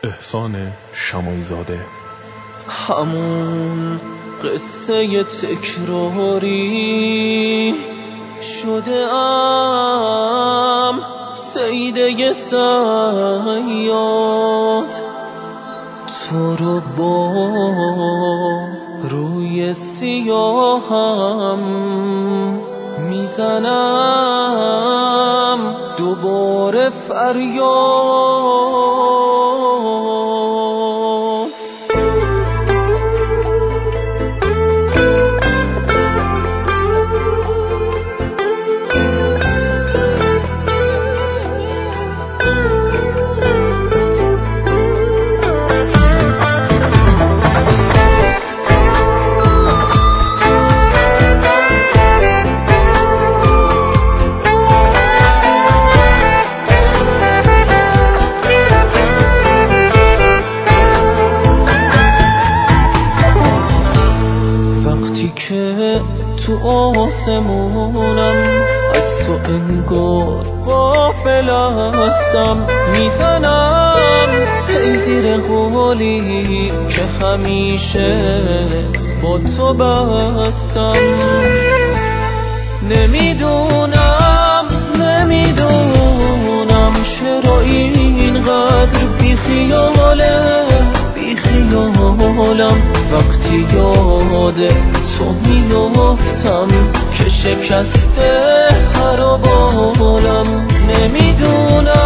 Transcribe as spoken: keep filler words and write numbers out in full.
احسان شماعی‌زاده. همون قصه تکراری شده ام، سیده صیاد تو رو با روی سیاهم میزنم دوباره فریاد. که تو آسمونم از تو انگار غافل هستم، میزنم ای زیر قولی که همیشه با تو بستم. نمیدونم نمیدونم چرا اینقدر بیخیاله بیخیالم وقتی یاد تو میافتم که شکسته هر بالم. نمیدونم